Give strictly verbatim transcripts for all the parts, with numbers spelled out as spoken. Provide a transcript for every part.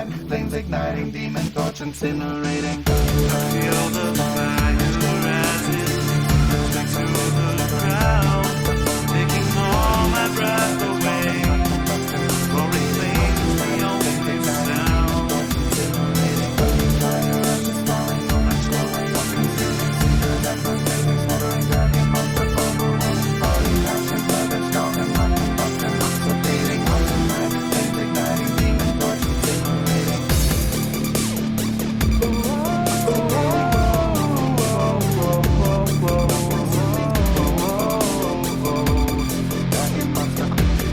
night, flames igniting, demon torch incinerating. I feel the fire rising through the crowd, taking all my breath away. Roaring flames, the only sound. Fire ashes falling, orange glowing, all consuming cinders, embers blazing, smoldering, dragging, monster overwhelming, falling, passion, feathers, scalding, hot combustion, so fading, hot tonight, flames igniting, demon torch incinerating. Dragon monster.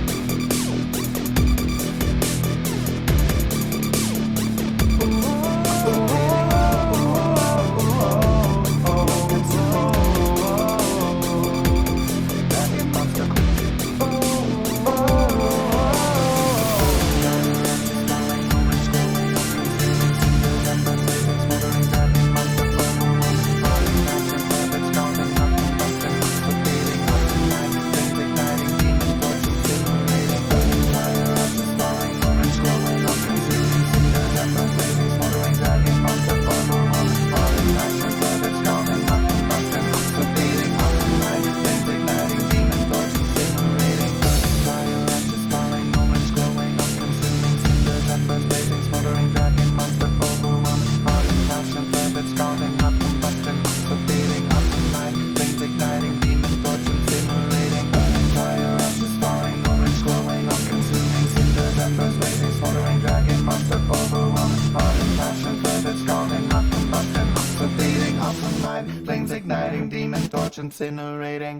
Dragon monster. Flames igniting, demon torch incinerating.